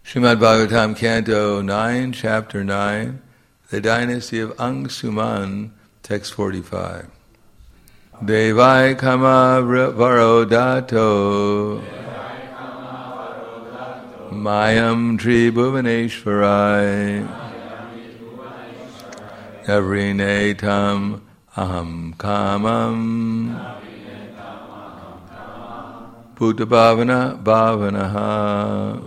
Srimad Bhagavatam, Canto 9, Chapter 9, The Dynasty of Angsuman, Text 45. Devai Kama Varodato Mayam Tri Bhuvaneshwarai Navrinetam Aham Kamam Bhuta Bhavana Bhavanaha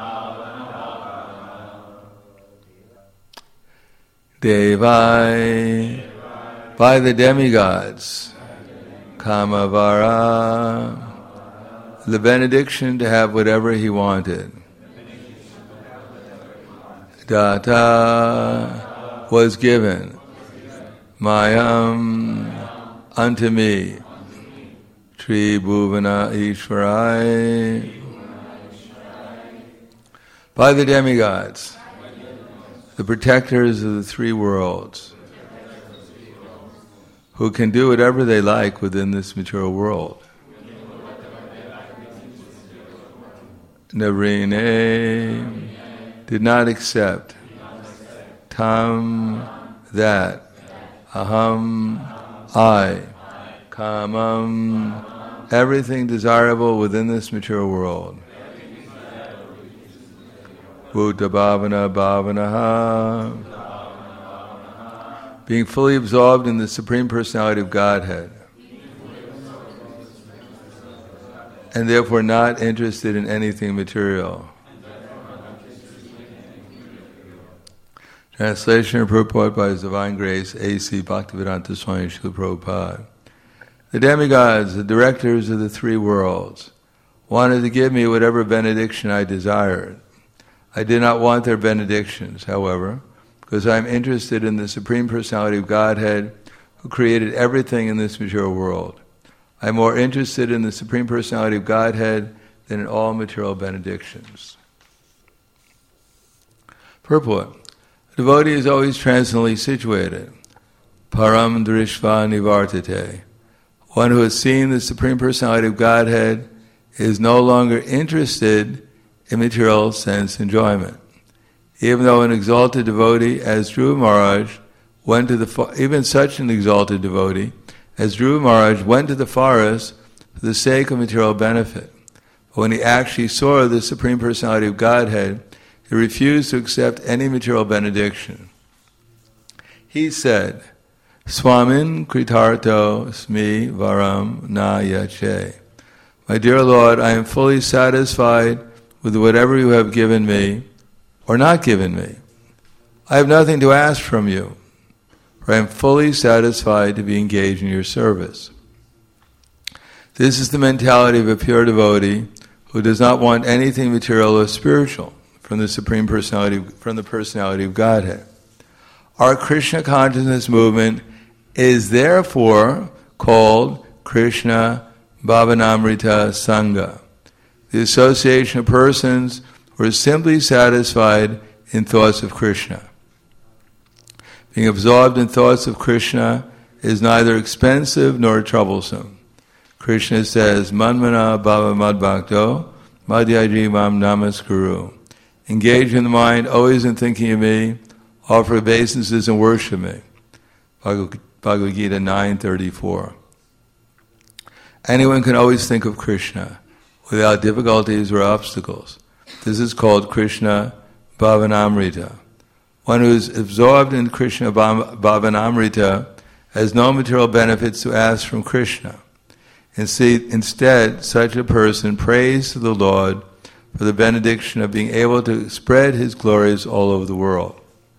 Devai, by the demigods, Kamavara, the benediction to have whatever he wanted. Data was given, Mayam, unto me, Tri Bhuvana Ishvarai, by the demigods, the protectors of the three worlds, who can do whatever they like within this material world. Navrine did not accept tam, that, aham, I, kamam, everything desirable within this material world. Bhuta Bhavana Bhavanaha, being fully absorbed in the Supreme Personality of Godhead, and therefore not interested in anything material. Translation and purport by His Divine Grace, A.C. Bhaktivedanta Swami Srila Prabhupada. The demigods, the directors of the three worlds, wanted to give me whatever benediction I desired. I did not want their benedictions, however, because I am interested in the Supreme Personality of Godhead who created everything in this material world. I am more interested in the Supreme Personality of Godhead than in all material benedictions. Purport. A devotee is always transcendently situated. Param drishva nivartate. One who has seen the Supreme Personality of Godhead is no longer interested in material sense enjoyment. Even though an exalted devotee as Dhruva Maharaj went to even such an exalted devotee as Dhruva Maharaj went to the forest for the sake of material benefit. But when he actually saw the Supreme Personality of Godhead, he refused to accept any material benediction. He said, Swamin kritarto smi varam na yache. My dear Lord, I am fully satisfied with whatever you have given me or not given me. I have nothing to ask from you, for I am fully satisfied to be engaged in your service. This is the mentality of a pure devotee who does not want anything material or spiritual from the Supreme Personality, from the Personality of Godhead. Our Krishna consciousness movement is therefore called Krishna Bhavanamrita Sangha, the association of persons who are simply satisfied in thoughts of Krishna. Being absorbed in thoughts of Krishna is neither expensive nor troublesome. Krishna says, Manmana bhava madbhakto madhyaji mam namaskuru. Engage in the mind, always in thinking of me, offer obeisances and worship me. Bhagavad Gita 9:34. Anyone can always think of Krishna without difficulties or obstacles. This is called Krishna Bhavanamrita. One who is absorbed in Krishna Bhavanamrita has no material benefits to ask from Krishna. Instead, such a person prays to the Lord for the benediction of being able to spread His glories all over the world.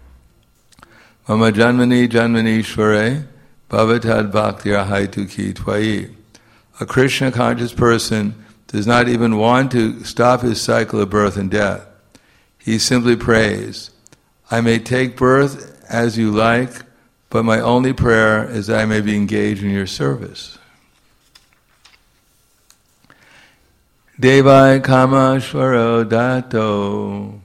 Mama janmani janmanishvare bhavatad bhaktir haituki tvayi. A Krishna conscious person does not even want to stop his cycle of birth and death. He simply prays, I may take birth as you like, but my only prayer is that I may be engaged in your service. Devai Kamashvaro Dato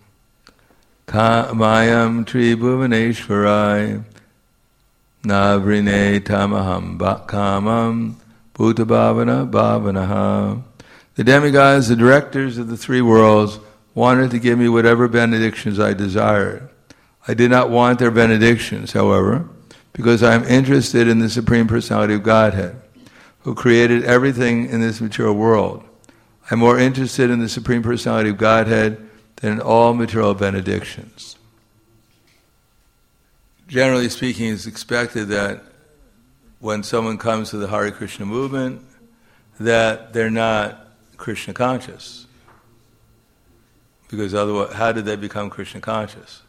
Mayam Tri Bhuvaneshwarai Navrine Tamaham Kamam Bhuta Bhavana Bhavanaha. The demigods, the directors of the three worlds, wanted to give me whatever benedictions I desired. I did not want their benedictions, however, because I am interested in the Supreme Personality of Godhead, who created everything in this material world. I'm more interested in the Supreme Personality of Godhead than in all material benedictions. Generally speaking, it's expected that when someone comes to the Hare Krishna movement, that they're not Krishna conscious. Because otherwise, how did they become Krishna conscious?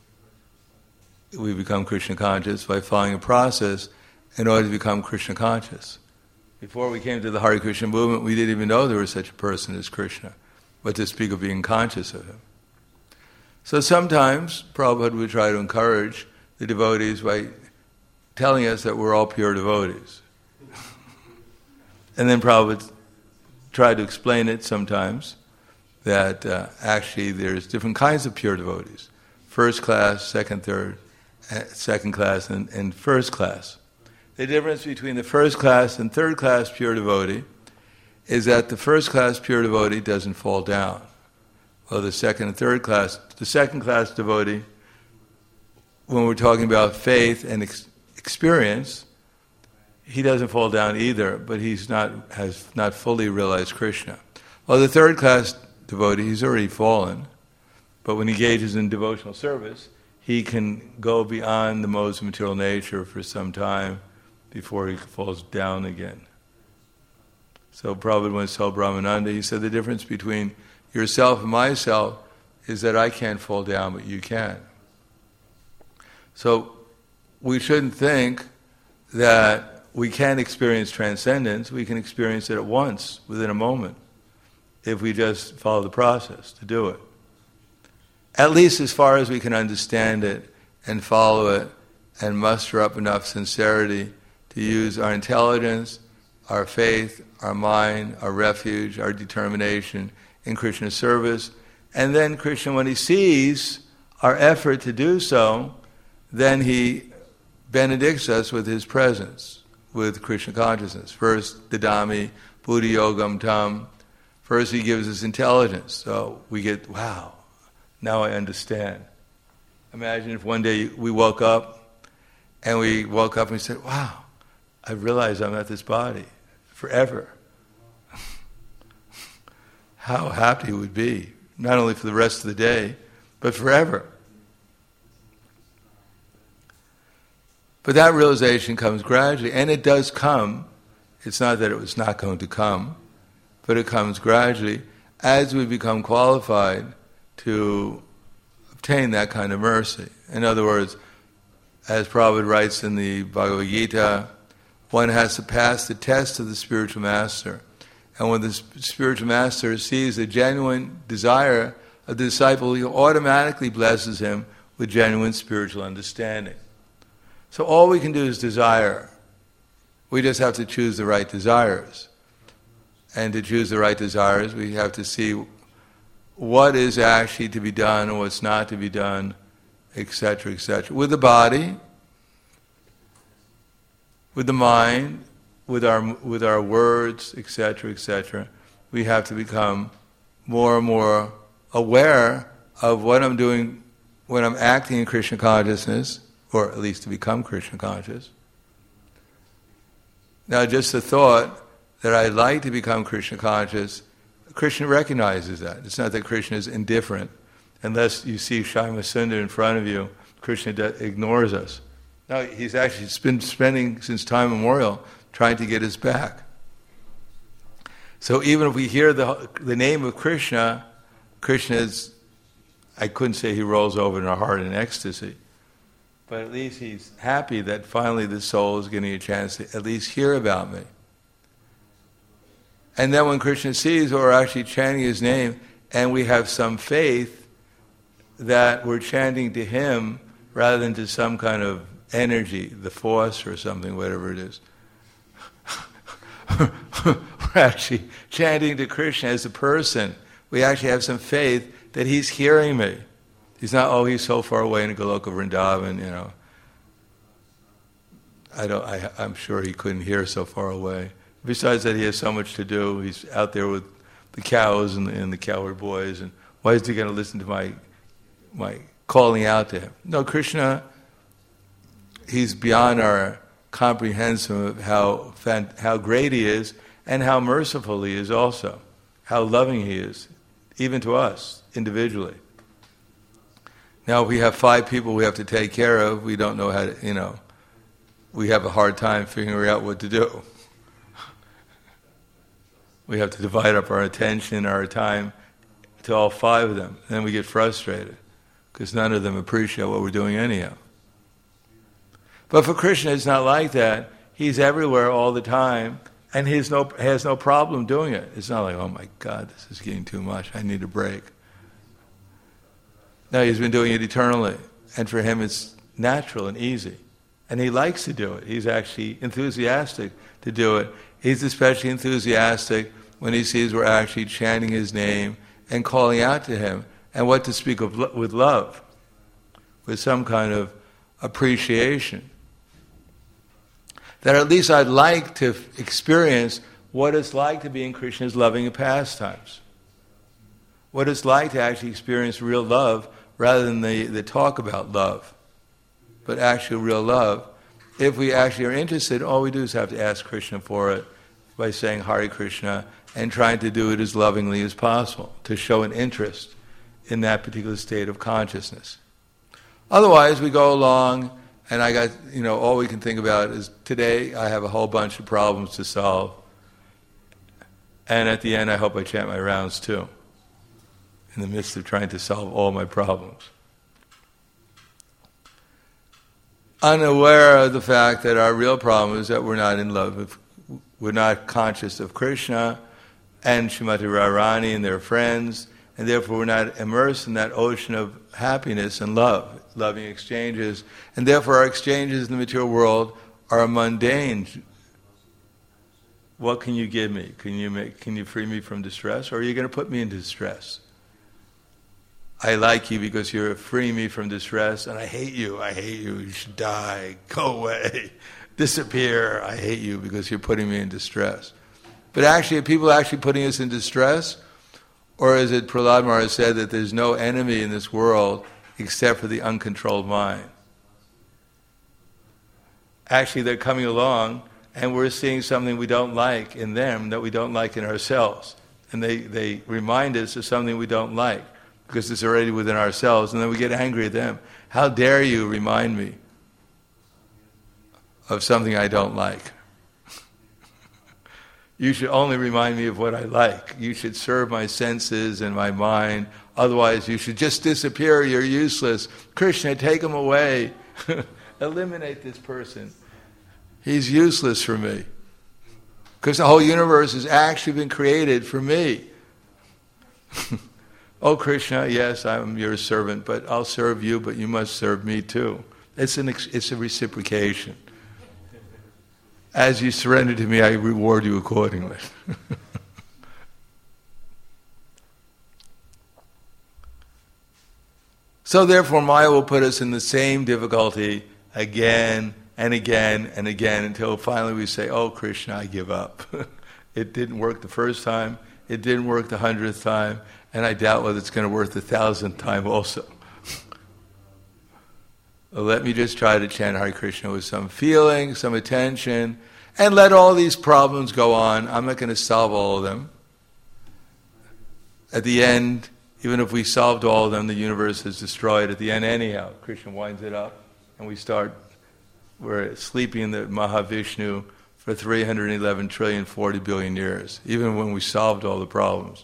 We become Krishna conscious by following a process in order to become Krishna conscious. Before we came to the Hare Krishna movement, we didn't even know there was such a person as Krishna, but to speak of being conscious of him. So sometimes Prabhupada would try to encourage the devotees by telling us that we're all pure devotees. And then Prabhupada tried to explain it sometimes, that actually there's different kinds of pure devotees. First class, second class, and first class. The difference between the first class and third class pure devotee is that the first class pure devotee doesn't fall down. While the second class devotee, when we're talking about faith and experience, he doesn't fall down either, but has not fully realized Krishna. While the third class devotee, he's already fallen, but when he engages in devotional service, he can go beyond the modes of material nature for some time before he falls down again. So Prabhupada once told Brahmananda, he said the difference between yourself and myself is that I can't fall down, but you can. So we shouldn't think that we can't experience transcendence. We can experience it at once, within a moment, if we just follow the process to do it. At least as far as we can understand it and follow it and muster up enough sincerity to use our intelligence, our faith, our mind, our refuge, our determination in Krishna's service. And then Krishna, when he sees our effort to do so, then he benedicts us with his presence, with Krishna consciousness. First, Dadami, Buddhi Yogam Tam. First he gives us intelligence. So we get, wow, now I understand. Imagine if one day we woke up and we said, wow, I realize I'm at this body forever. How happy it would be, not only for the rest of the day, but forever. But that realization comes gradually, and it does come. It's not that it was not going to come, but it comes gradually as we become qualified to obtain that kind of mercy. In other words, as Prabhupada writes in the Bhagavad Gita, one has to pass the test of the spiritual master. And when the spiritual master sees the genuine desire of the disciple, he automatically blesses him with genuine spiritual understanding. So all we can do is desire. We just have to choose the right desires. And to choose the right desires, we have to see what is actually to be done and what's not to be done, etc., etc. With the body, with the mind, with our words, etc., etc. We have to become more and more aware of what I'm doing when I'm acting in Krishna consciousness, or at least to become Krishna conscious. Now, just the thought that I'd like to become Krishna conscious, Krishna recognizes that. It's not that Krishna is indifferent. Unless you see Shyama Sundar in front of you, Krishna ignores us. No, he's actually been spending since time immemorial trying to get us back. So even if we hear the name of Krishna, Krishna is, I couldn't say he rolls over in our heart in ecstasy, but at least he's happy that finally the soul is getting a chance to at least hear about me. And then when Krishna sees we're actually chanting his name, and we have some faith that we're chanting to him rather than to some kind of energy, the force or something, whatever it is. We're actually chanting to Krishna as a person. We actually have some faith that he's hearing me. He's not, he's so far away in Goloka Vrindavan, you know. I'm sure he couldn't hear so far away. Besides that, he has so much to do. He's out there with the cows and the cowherd boys and Why is he going to listen to my calling out to him? No, Krishna, he's beyond our comprehension of how great he is and how merciful he is also, how loving he is, even to us individually. Now, if we have 5 people we have to take care of, we don't know how to, we have a hard time figuring out what to do. We have to divide up our attention, our time to all 5 of them. And then we get frustrated because none of them appreciate what we're doing anyhow. But for Krishna, it's not like that. He's everywhere all the time, and he has no problem doing it. It's not like, oh my God, this is getting too much. I need a break. No, he's been doing it eternally. And for him, it's natural and easy. And he likes to do it. He's actually enthusiastic to do it. He's especially enthusiastic when he sees we're actually chanting his name and calling out to him. And what to speak of with love, with some kind of appreciation. That at least I'd like to experience what it's like to be in Krishna's loving pastimes. What it's like to actually experience real love rather than the talk about love, but actual real love. If we actually are interested, all we do is have to ask Krishna for it by saying Hare Krishna and trying to do it as lovingly as possible, to show an interest in that particular state of consciousness. Otherwise, we go along, and I got, all we can think about is today I have a whole bunch of problems to solve, and at the end I hope I chant my rounds too, in the midst of trying to solve all my problems. Unaware of the fact that our real problem is that we're not in love, we're not conscious of Krishna and Srimati Radharani and their friends, and therefore we're not immersed in that ocean of happiness and love, loving exchanges, and therefore our exchanges in the material world are mundane. What can you give me? Can you free me from distress, or are you going to put me into distress? I like you because you're freeing me from distress, and I hate you, you should die, go away, disappear, I hate you because you're putting me in distress. But actually, are people actually putting us in distress? Or is it Prahlad Maharaj said that there's no enemy in this world except for the uncontrolled mind? Actually, they're coming along, and we're seeing something we don't like in them that we don't like in ourselves. And they remind us of something we don't like, because it's already within ourselves, and then we get angry at them. How dare you remind me of something I don't like? You should only remind me of what I like. You should serve my senses and my mind. Otherwise, you should just disappear. You're useless. Krishna, take him away. Eliminate this person. He's useless for me. Because the whole universe has actually been created for me. Oh, Krishna, yes, I'm your servant, but I'll serve you, but you must serve me too. It's a reciprocation. As you surrender to me, I reward you accordingly. So therefore, Maya will put us in the same difficulty again and again and again until finally we say, oh, Krishna, I give up. It didn't work the first time, it didn't work the 100th time, and I doubt whether it's going to work the 1,000th time also. Let me just try to chant Hare Krishna with some feeling, some attention, and let all these problems go on. I'm not going to solve all of them. At the end, even if we solved all of them, the universe is destroyed at the end anyhow. Krishna winds it up, and we're sleeping in the Mahavishnu for 311 trillion, 40 billion years, even when we solved all the problems.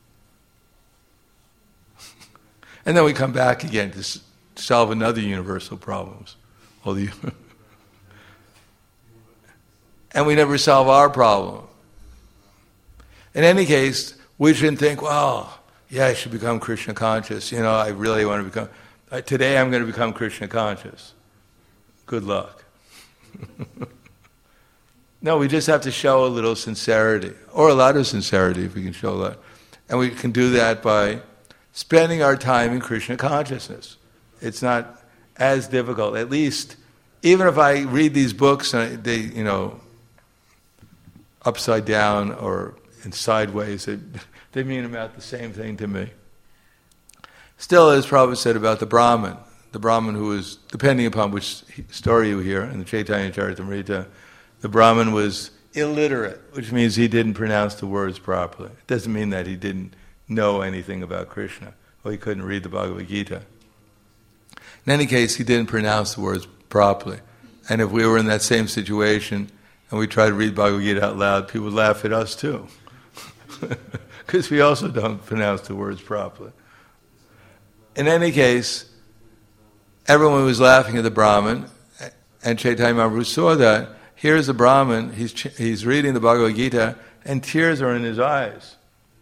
And then we come back again to solve another universal problems. And we never solve our problem. In any case, we shouldn't think, well, yeah, I should become Krishna conscious. I really want to become... today I'm going to become Krishna conscious. Good luck. No, we just have to show a little sincerity, or a lot of sincerity if we can show that. And we can do that by spending our time in Krishna consciousness. It's not as difficult. At least, even if I read these books and they, upside down or in sideways, they mean about the same thing to me. Still, as Prabhupada said about the Brahmin who was, depending upon which story you hear, in the Chaitanya Charitamrita, the Brahmin was illiterate, which means he didn't pronounce the words properly. It doesn't mean that he didn't know anything about Krishna, or he couldn't read the Bhagavad Gita. In any case, he didn't pronounce the words properly. And if we were in that same situation and we tried to read Bhagavad Gita out loud, people would laugh at us too. Because we also don't pronounce the words properly. In any case, everyone was laughing at the Brahmin, and Chaitanya Mahaprabhu saw that. Here's the Brahmin, he's reading the Bhagavad Gita, and tears are in his eyes.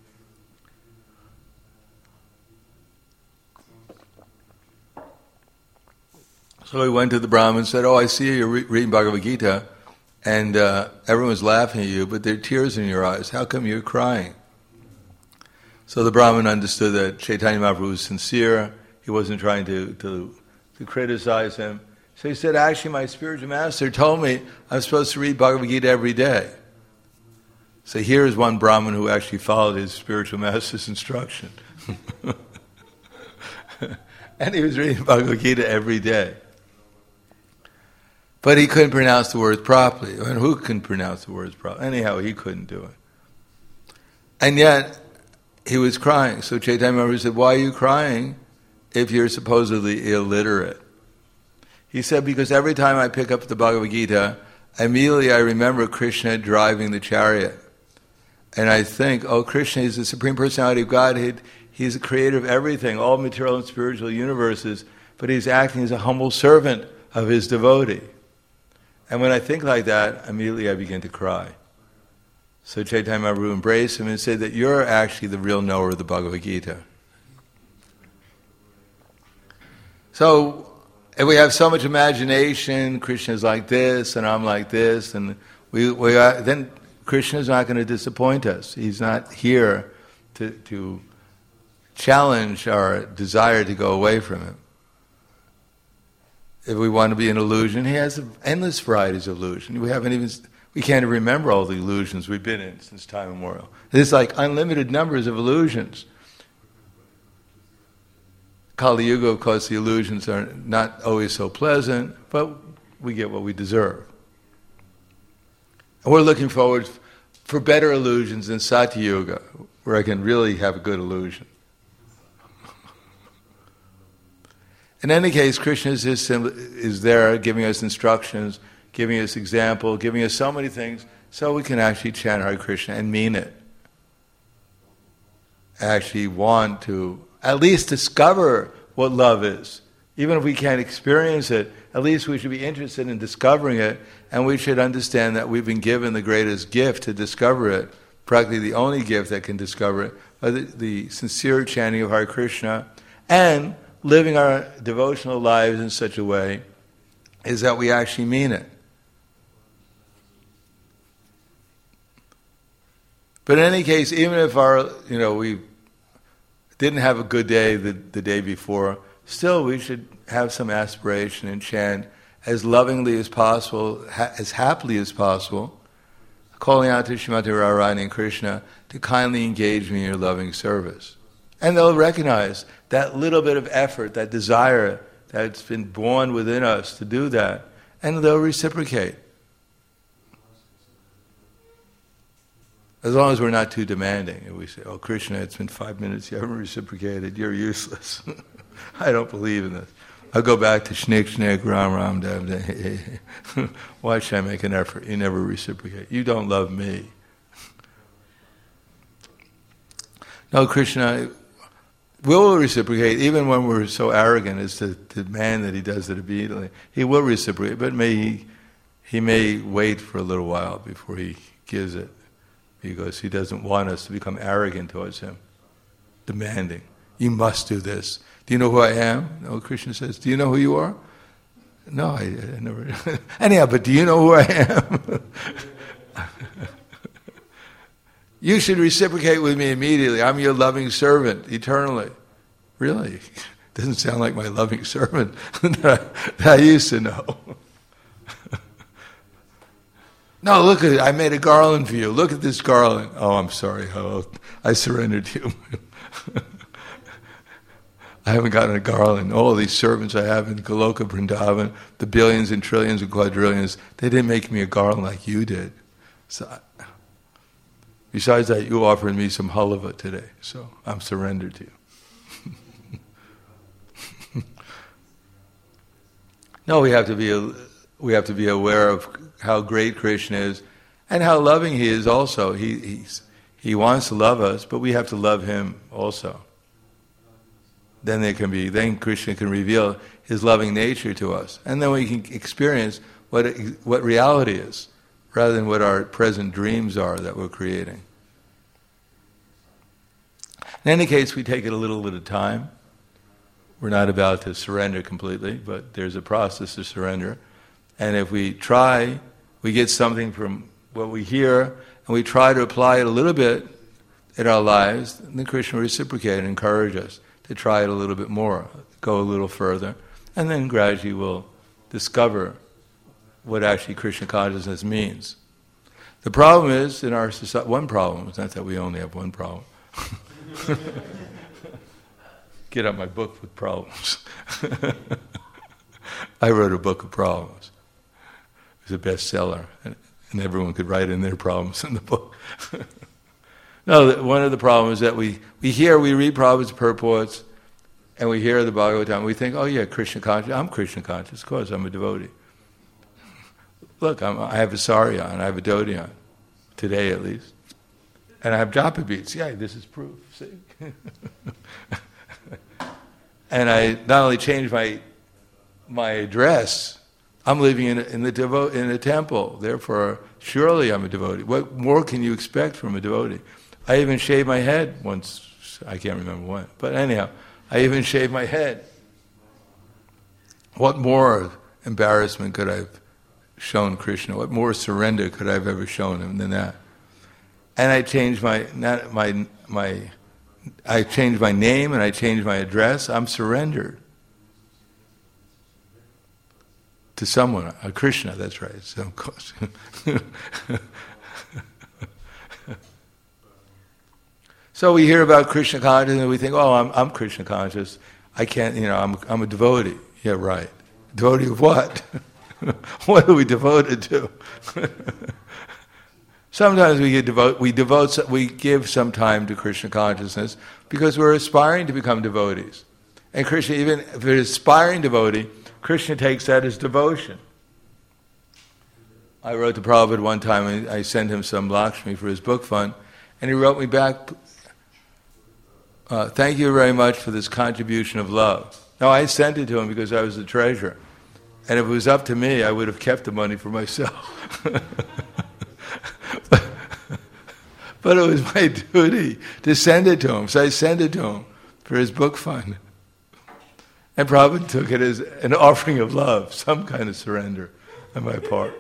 So he went to the Brahmin and said, I see you're reading Bhagavad Gita, and everyone's laughing at you, but there are tears in your eyes. How come you're crying? So the Brahmin understood that Chaitanya Mahaprabhu was sincere. He wasn't trying to criticize him. So he said, actually, my spiritual master told me I'm supposed to read Bhagavad Gita every day. So here is one Brahmin who actually followed his spiritual master's instruction. And he was reading Bhagavad Gita every day. But he couldn't pronounce the words properly. And who can pronounce the words properly? Anyhow, he couldn't do it. And yet, he was crying. So Chaitanya Mahaprabhu said, why are you crying if you're supposedly illiterate? He said, because every time I pick up the Bhagavad Gita, immediately I remember Krishna driving the chariot. And I think, Krishna is the Supreme Personality of Godhead. He's the creator of everything, all material and spiritual universes, but he's acting as a humble servant of his devotee. And when I think like that, immediately I begin to cry. So Chaitanya Mahaprabhu embraced him and said that you're actually the real knower of the Bhagavad Gita. So, if we have so much imagination, Krishna's like this, and I'm like this, and then Krishna's not going to disappoint us. He's not here to challenge our desire to go away from him. If we want to be an illusion, he has endless varieties of illusion. We can't even remember all the illusions we've been in since time immemorial. There's like unlimited numbers of illusions. Kali Yuga, of course, the illusions are not always so pleasant, but we get what we deserve. And we're looking forward for better illusions in Satya Yuga, where I can really have a good illusion. In any case, Krishna is there giving us instructions, giving us example, giving us so many things, so we can actually chant Hare Krishna and mean it. Actually want to at least discover what love is. Even if we can't experience it, at least we should be interested in discovering it, and we should understand that we've been given the greatest gift to discover it, practically the only gift that can discover it, by the sincere chanting of Hare Krishna, and living our devotional lives in such a way is that we actually mean it. But in any case, even if we didn't have a good day the day before, still we should have some aspiration and chant as lovingly as possible, as happily as possible, calling out to Srimati Radharani and Krishna to kindly engage me in your loving service. And they'll recognize that little bit of effort, that desire that's been born within us to do that, and they'll reciprocate. As long as we're not too demanding. And we say, Krishna, it's been 5 minutes, you haven't reciprocated, you're useless. I don't believe in this. I'll go back to Shnik, Ram Ram, Dev, Dev. Why should I make an effort? You never reciprocate. You don't love me. No, Krishna will reciprocate, even when we're so arrogant as to demand that he does it immediately. He will reciprocate, but he may wait for a little while before he gives it, because he doesn't want us to become arrogant towards him, demanding, you must do this. Do you know who I am? No, Krishna says, do you know who you are? No, I never. Anyhow, but do you know who I am? You should reciprocate with me immediately. I'm your loving servant, eternally. Really? Doesn't sound like my loving servant that I used to know. No, look at it. I made a garland for you. Look at this garland. Oh, I'm sorry. Oh, I surrendered to you. I haven't gotten a garland. All these servants I have in Goloka Vrindavan, the billions and trillions and quadrillions, they didn't make me a garland like you did. So, besides that, you offered me some halava today, so I'm surrendered to you. No, we have to be aware of how great Krishna is and how loving He is also. He wants to love us, but we have to love Him also. Then Krishna can reveal His loving nature to us, and then we can experience what reality is, rather than what our present dreams are that we're creating. In any case, we take it a little at a time. We're not about to surrender completely, but there's a process to surrender. And if we try, we get something from what we hear, and we try to apply it a little bit in our lives, and then Krishna will reciprocate and encourage us to try it a little bit more, go a little further, and then gradually we'll discover what actually Krishna consciousness means. The problem is, in our society, one problem, it's not that we only have one problem. Get out my book with problems. I wrote a book of problems. It was a bestseller, and everyone could write in their problems in the book. No, one of the problems is that we read Prabhupada's purports, and we hear the Bhagavatam, and we think, oh yeah, Krishna conscious, I'm Krishna conscious, of course, I'm a devotee. Look, I have a sari on, I have a dhoti on, today at least. And I have japa beads, yeah, this is proof, see? And I not only changed my address, I'm living in a temple. Therefore, surely I'm a devotee. What more can you expect from a devotee? I even shaved my head once. I can't remember when. But anyhow, I even shaved my head. What more embarrassment could I have shown Krishna? What more surrender could I have ever shown him than that? And I changed my name and I changed my address. I'm surrendered to someone, a Krishna. That's right. So of course. So we hear about Krishna consciousness and we think, oh, I'm Krishna conscious. I can't, I'm a devotee. Yeah, right. Devotee of what? What are we devoted to? Sometimes we give some time to Krishna consciousness because we're aspiring to become devotees. And Krishna, even if it's an aspiring devotee, Krishna takes that as devotion. I wrote to Prabhupada one time, and I sent him some Lakshmi for his book fund, and he wrote me back, thank you very much for this contribution of love. Now, I sent it to him because I was the treasurer. And if it was up to me, I would have kept the money for myself. But it was my duty to send it to him. So I sent it to him for his book fund. And Prabhupada took it as an offering of love, some kind of surrender on my part.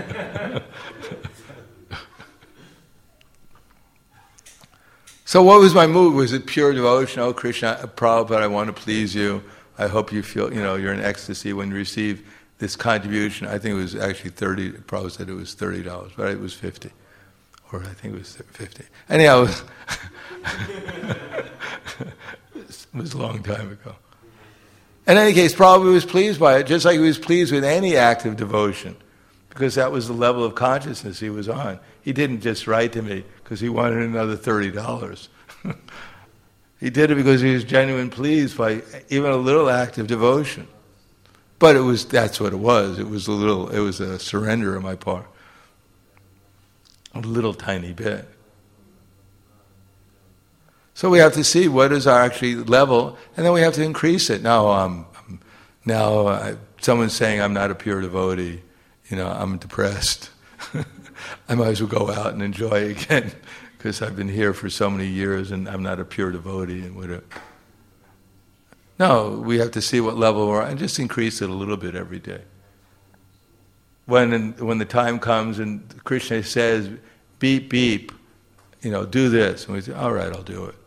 So what was my mood? Was it pure devotion? Oh, Krishna, Prabhupada, I want to please you. I hope you feel, you're in ecstasy when you receive this contribution. I think it was actually $30. Prabhupada said it was $30, but it was $50. Or I think it was $50. Anyhow, it was a long time ago. In any case, Prabhupada was pleased by it, just like he was pleased with any act of devotion, because that was the level of consciousness he was on. He didn't just write to me because he wanted another $30. He did it because he was genuinely pleased by even a little act of devotion. But that's what it was. It was a surrender on my part. A little tiny bit. So we have to see what is our actually level, and then we have to increase it. Now, someone's saying I'm not a pure devotee. I'm depressed. I might as well go out and enjoy again because I've been here for so many years and I'm not a pure devotee and whatever. No, we have to see what level we're at and just increase it a little bit every day. When the time comes and Krishna says, beep, beep, do this. And we say, all right, I'll do it.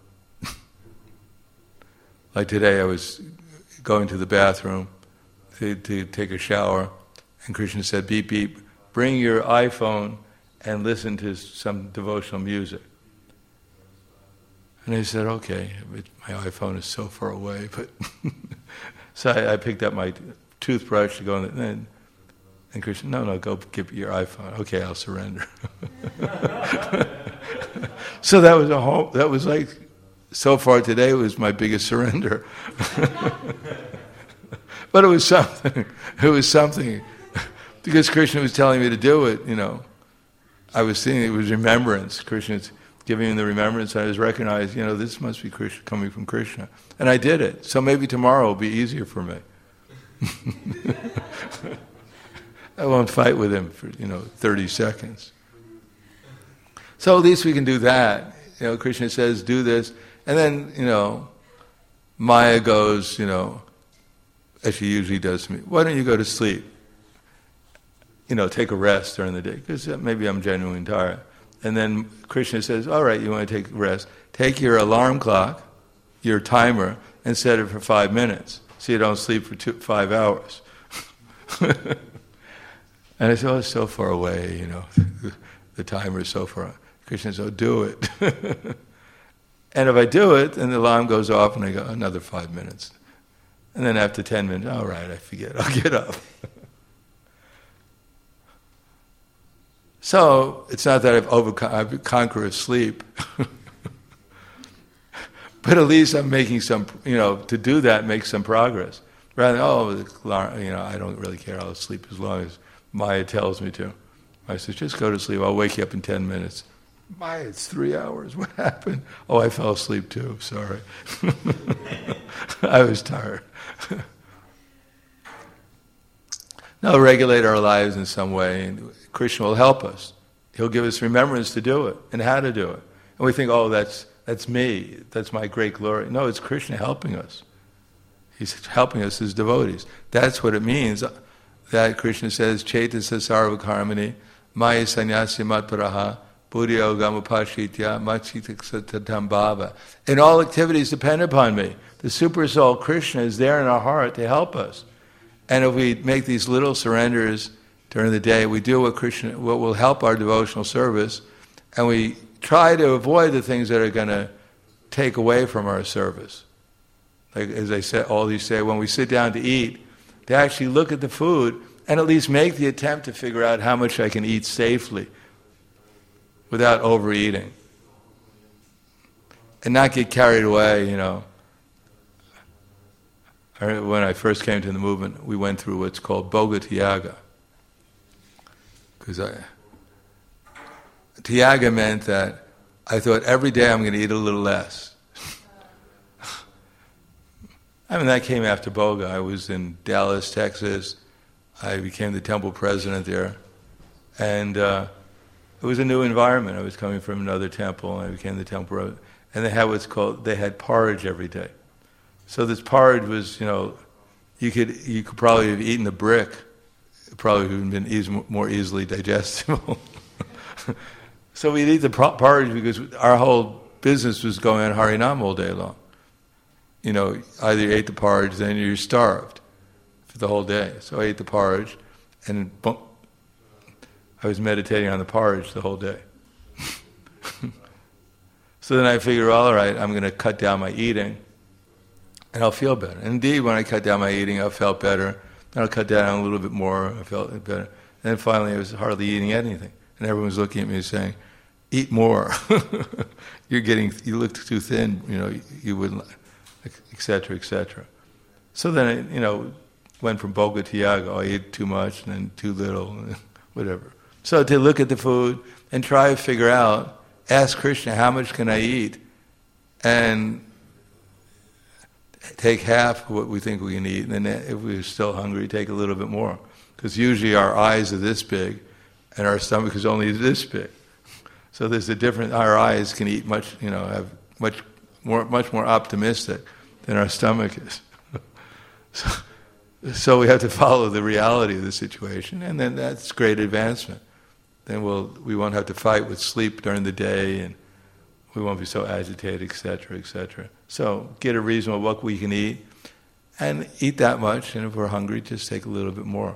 Like today I was going to the bathroom to take a shower, and Krishna said, beep, beep, bring your iPhone and listen to some devotional music. And I said, okay, my iPhone is so far away, but so I picked up my toothbrush to go in, and Krishna, no, go give your iPhone. Okay, I'll surrender. So that was like, so far today was my biggest surrender. But it was something. It was something. Because Krishna was telling me to do it, I was thinking it was remembrance. Krishna's giving me the remembrance. I was recognized, this must be Krishna, coming from Krishna. And I did it. So maybe tomorrow will be easier for me. I won't fight with him for, 30 seconds. So at least we can do that. Krishna says, do this. And then, Maya goes, as she usually does to me, why don't you go to sleep? Take a rest during the day, because maybe I'm genuinely tired. And then Krishna says, all right, you want to take a rest. Take your alarm clock, your timer, and set it for 5 minutes, so you don't sleep for 5 hours. And I said, it's so far away, the timer is so far. Krishna says, do it. And if I do it, then the alarm goes off and I go, another 5 minutes. And then after 10 minutes, all right, I forget, I'll get up. So, it's not that I've conquered sleep. But at least I'm making some, to do that, make some progress. Rather than, I don't really care, I'll sleep as long as Maya tells me to. I said, just go to sleep, I'll wake you up in 10 minutes. Maya, it's 3 hours, what happened? Oh, I fell asleep too, sorry. I was tired. Now, regulate our lives in some way, and Krishna will help us. He'll give us remembrance to do it, and how to do it. And we think, that's me, that's my great glory. No, it's Krishna helping us. He's helping us as devotees. That's what it means that Krishna says, Chaitasa sarvakarmani, maya sannyasi matparaha, buddhyo gamapashitya, machitaksatatam bhava. And all activities depend upon me. The super soul, Krishna, is there in our heart to help us. And if we make these little surrenders during the day, we do what will help our devotional service, and we try to avoid the things that are going to take away from our service. Like, as I said, all these say, when we sit down to eat, to actually look at the food and at least make the attempt to figure out how much I can eat safely without overeating. And not get carried away, When I first came to the movement, we went through what's called Bhoga Tyaga. Because Tyaga meant that I thought every day I'm going to eat a little less. That came after Bhoga. I was in Dallas, Texas. I became the temple president there. And it was a new environment. I was coming from another temple, and I became the temple president. And they had porridge every day. So this porridge was, you could probably have eaten a brick. It probably would have been more easily digestible. So we'd eat the porridge because our whole business was going on Harinam all day long. Either you ate the porridge, then you're starved for the whole day. So I ate the porridge, and I was meditating on the porridge the whole day. So then I figured, all right, I'm going to cut down my eating, and I'll feel better. And indeed, when I cut down my eating, I felt better. Then I'll cut down a little bit more, I felt better. And then finally, I was hardly eating anything. And everyone was looking at me and saying, eat more. You look too thin, you wouldn't, etc., etc. So then, went from Bhoga Tyaga, I ate too much, and then too little, whatever. So to look at the food and try to figure out, ask Krishna, how much can I eat? And take half of what we think we can eat, and then if we're still hungry, take a little bit more. Because usually our eyes are this big, and our stomach is only this big. So there's a difference. Our eyes can eat much more optimistic than our stomach is. So we have to follow the reality of the situation, and then that's great advancement. Then we won't have to fight with sleep during the day, and we won't be so agitated, etc., etc. So get a reasonable what we can eat, and eat that much, and if we're hungry, just take a little bit more.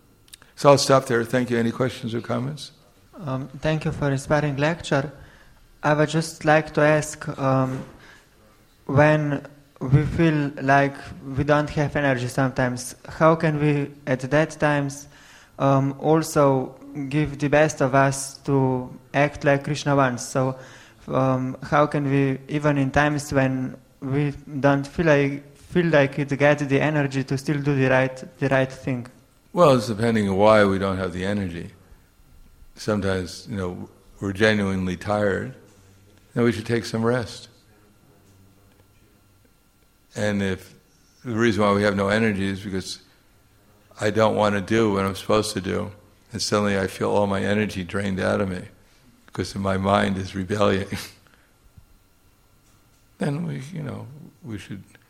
So I'll stop there. Thank you. Any questions or comments? Thank you for inspiring lecture. I would just like to ask, when we feel like we don't have energy sometimes, how can we at that times also give the best of us to act like Krishna wants? So how can we, even in times when we don't feel like it, get the energy to still do the right thing? Well, it's depending on why we don't have the energy. Sometimes, we're genuinely tired, then we should take some rest. And if the reason why we have no energy is because I don't want to do what I'm supposed to do, and suddenly I feel all my energy drained out of me because my mind is rebelling, then we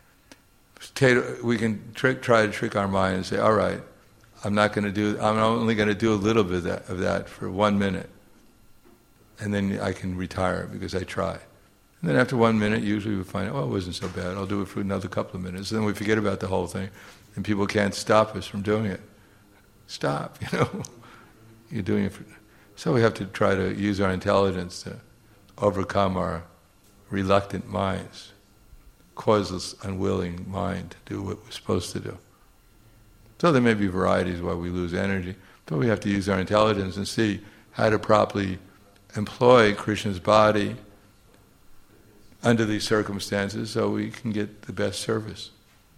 can try to trick our mind and say, all right, I'm only going to do a little bit of that for 1 minute, and then I can retire because I tried. And then after 1 minute, usually we find, it wasn't so bad. I'll do it for another couple of minutes. And then we forget about the whole thing, and people can't stop us from doing it. Stop, You're doing it. So we have to try to use our intelligence to overcome our reluctant minds, causeless, unwilling mind to do what we're supposed to do. So there may be varieties why we lose energy, but we have to use our intelligence and see how to properly employ Krishna's body under these circumstances so we can get the best service.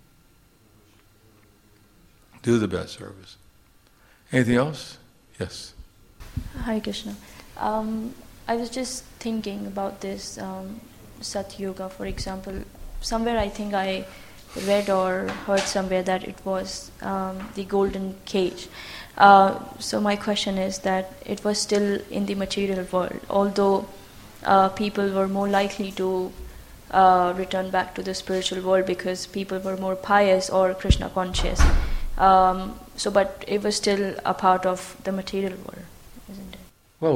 Do the best service. Anything else? Yes. Hare Krishna. I was just thinking about this Satya Yoga, for example. Somewhere I think I read or heard somewhere that it was the golden cage. So my question is that it was still in the material world, although people were more likely to return back to the spiritual world because people were more pious or Krishna conscious. But it was still a part of the material world, isn't it? Well,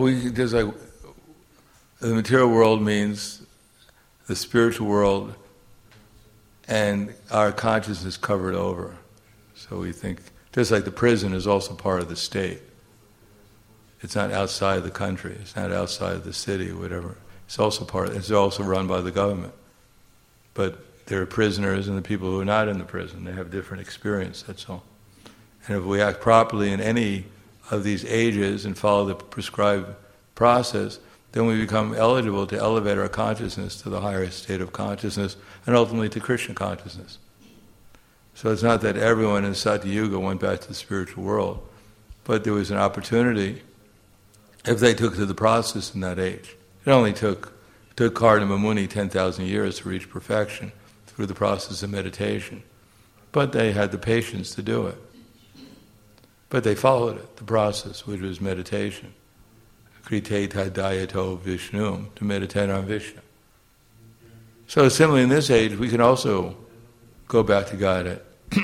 the material world means the spiritual world, and our consciousness covered over. So we think, just like the prison is also part of the state. It's not outside the country. It's not outside the city or whatever. It's also run by the government. But there are prisoners and the people who are not in the prison. They have different experience, that's all. And if we act properly in any of these ages and follow the prescribed process, then we become eligible to elevate our consciousness to the higher state of consciousness and ultimately to Krishna consciousness. So it's not that everyone in Satya Yuga went back to the spiritual world, but there was an opportunity if they took to the process in that age. It only took Kardama Muni 10,000 years to reach perfection through the process of meditation. But they had the patience to do it. But they followed it, the process, which was meditation. Kriteta Dayato Vishnum, to meditate on Vishnu. So similarly in this age, we can also go back to Godhead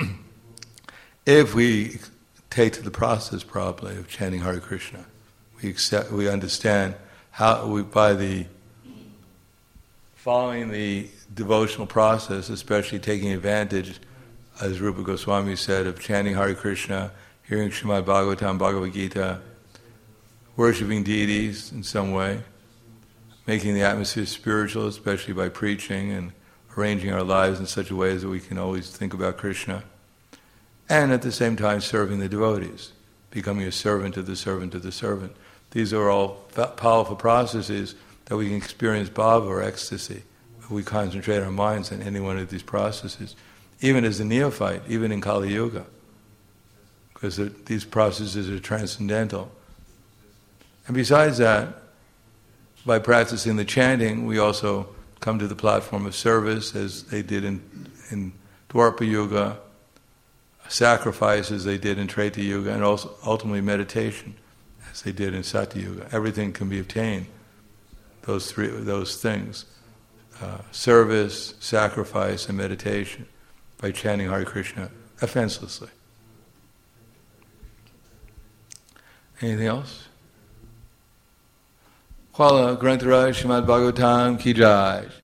if we take to the process properly of chanting Hare Krishna. We understand how by following the devotional process, especially taking advantage, as Rupa Goswami said, of chanting Hare Krishna, hearing Srimad Bhagavatam, Bhagavad Gita, worshipping deities in some way, making the atmosphere spiritual, especially by preaching and arranging our lives in such a way that we can always think about Krishna, and at the same time serving the devotees, becoming a servant of the servant of the servant. These are all powerful processes that we can experience bhava or ecstasy if we concentrate our minds on any one of these processes, even as a neophyte, even in Kali Yuga, because these processes are transcendental. And besides that, by practicing the chanting, we also come to the platform of service, as they did in Dwapara Yuga, sacrifice as they did in Treta Yuga, and also ultimately meditation as they did in Satya Yuga. Everything can be obtained, those things, service, sacrifice, and meditation, by chanting Hare Krishna offenselessly. Anything else? Kvala Grantaraj Srimad Bhagavatam Ki Jai.